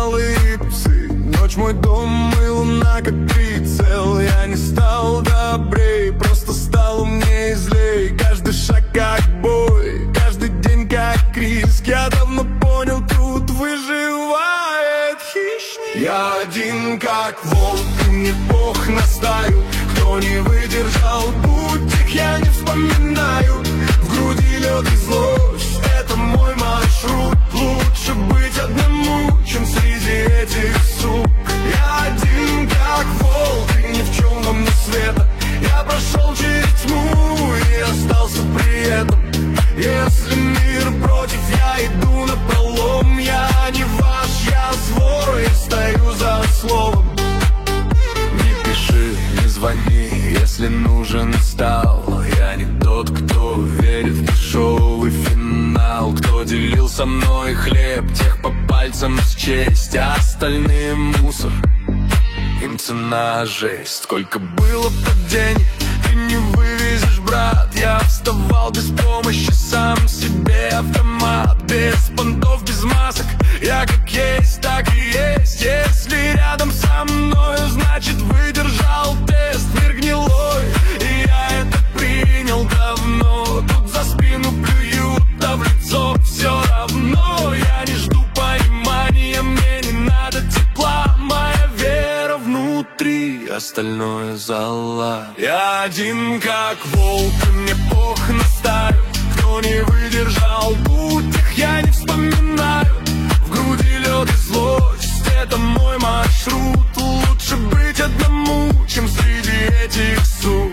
алые псы. Ночь мой дом и луна как прицел. Я не стал добрей, просто стал умнее и злей. Каждый шаг как бой, каждый день как риск. Я давно понял, тут выживает хищник. Я один как волк, и мне Бог на стаю. Кто не выдержал путь, их я не вспоминаю. В груди лед и злость, это мой маршрут. Лучше быть одному, чем среди этих сук. Я один как волк, и ни в чем вам не света. Я прошел через тьму и остался при этом. Если мир против, я иду напролом. Я не ваш, я свой, я стою за словом. Не пиши, не звони, если нужен стал. Я не тот, кто верит в дешевый финал. Кто делил со мной хлеб, тех по пальцам счесть. А остальным мусор, им цена жесть. Сколько было падений, ты не вывезешь, брат. Я вставал без помощи, сам себе автомат. Без понтов, без масок, я как есть, так и есть. Если рядом со мной, значит выдержал тест. Мир гнилой, и я это принял давно. Тут за спину плюют, а в лицо все равно. Я не жду понимания, мне не надо тепла. Моя вера внутри, остальное зала. Я один как волк, и мне Бог на стаю. Кто не выдержал путь, их я не вспоминаю. В груди лед и злость, это мой маршрут. Лучше быть одному, чем среди этих сук.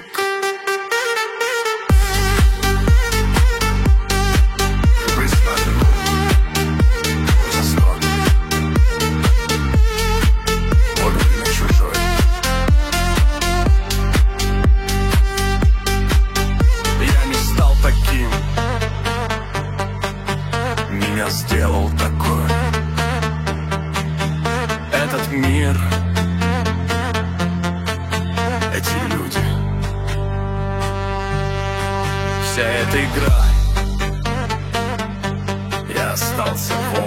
Меня сделал такой этот мир, эти люди, вся эта игра. Я остался волком.